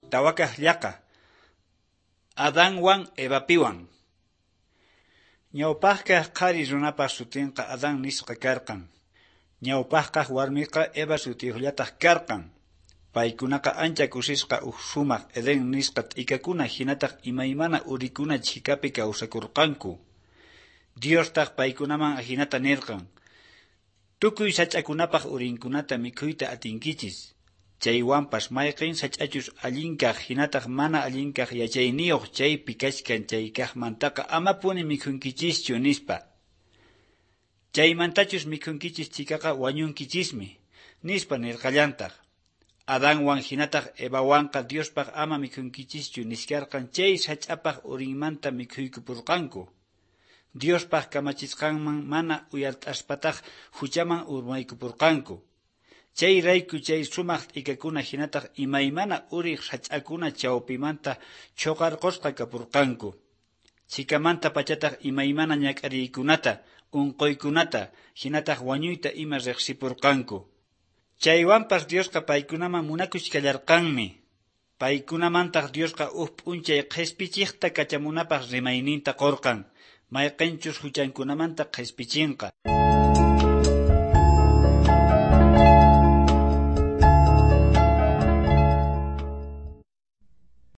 tawakaq llaqa, Adanwan Evapiwan. Ñawpaqqa qari runapaq sutinqa Adán nisqa karqan. Ñawpaqqa warmiqa Eva sutiyuqllataq karqan. Paykunaqa ancha kusisqa sumaq Edén nisqa t'ikakuna hinataq imaymana urikuna chikapi kawsakurqanku. Diostaq paykunaman hinata nirqan: tukuy sach'akunapaq urinkunata mikhuyta atinkichis. Chaywanpas mayqin sach'achus allinkaq hinataq mana allinkaq yachayniyuq chaypi kachkan chay kaqmantaqa amapuni mikhunkichischu nispa. Chaymantachus mikhunkichis chikaqa wañunkichismi nispa nirqallantaq. Adánwan hinataq Evawanqa Diospaq ama mikhunkichischu niskarqan chay sach'apaq urinmanta mikhuykupurqanku. Diospaq kamachisqanman mana uyart'aspataq huchaman urmaykupurqanku. Chay rayku chay sumaq t'ikakuna hinataq imaymana uriq sach'akuna chawpimanta chuqarqusqa kapurqanku. Chikamanta pachataq imaymana ñak'ariykunata, unquykunata, hinataq wañuyta ima riqsipurqanku. Chaywanpas Diosqa paykunaman munakuchkallarqanmi. Paykunamantaq Diosqa p'unchay qhispichiqta kachamunapaq rimayninta qurqan, mayqinchus huchankunamanta qhispichinqa.